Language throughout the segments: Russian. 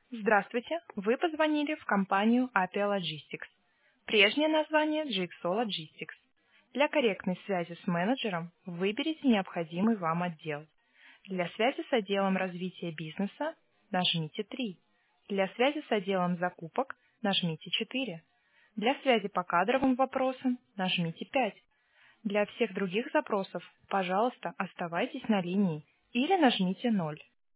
Здравствуйте, вы позвонили в компанию Apia Logistics. Прежнее название GXO Logistics. Для корректной связи с менеджером выберите необходимый вам отдел. Для связи с отделом развития бизнеса нажмите 3. Для связи с отделом закупок нажмите 4. Для связи по кадровым вопросам нажмите 5. Для всех других запросов, пожалуйста, оставайтесь на линии или нажмите 0.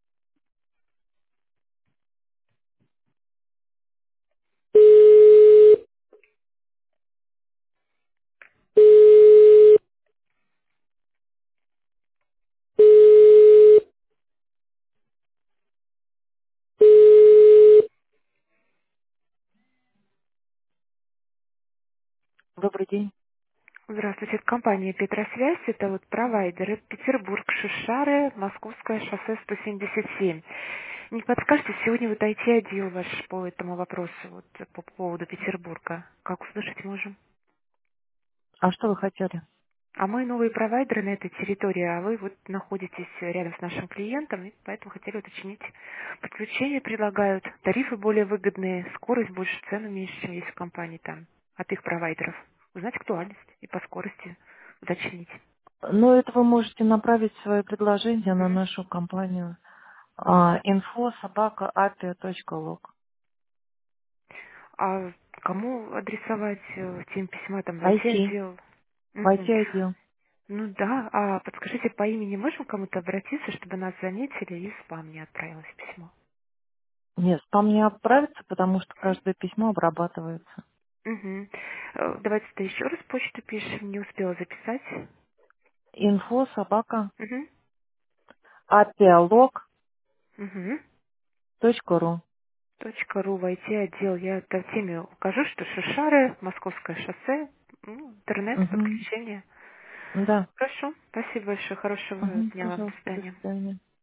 Добрый день. Здравствуйте, это компания Петросвязь, это вот провайдеры Петербург, Шишары, Московское шоссе 177. Не подскажете, сегодня вот IT-отдел ваш по этому вопросу, вот по поводу Петербурга. Как услышать можем? А что вы хотели? А мы новые провайдеры на этой территории, а вы вот находитесь рядом с нашим клиентом, и поэтому хотели уточнить. Подключение предлагают, тарифы более выгодные, скорость больше, цену меньше, чем есть в компании там, от их провайдеров. Узнать актуальность и по скорости уточнить. Ну, это вы можете направить свои предложения на Мгм. нашу компанию info@apia.log. А кому адресовать тем письма там в IT, IT-отдел? в Мгм. IT-отдел. Ну да, а подскажите, по имени можем к кому-то обратиться, чтобы нас заметили и в спам не отправилось письмо? Нет, спам не отправится, потому что каждое письмо обрабатывается. Угу. Давайте-то еще раз почту пишем, не успела записать. Угу. info@apialog.ru. Угу. .ру в IT-отдел. Я это в теме укажу, что Шишары, Московское шоссе, интернет, Угу. подключение. Да. Хорошо, спасибо большое, хорошего Угу. дня вам, до Пожалуйста, до свидания. свидания.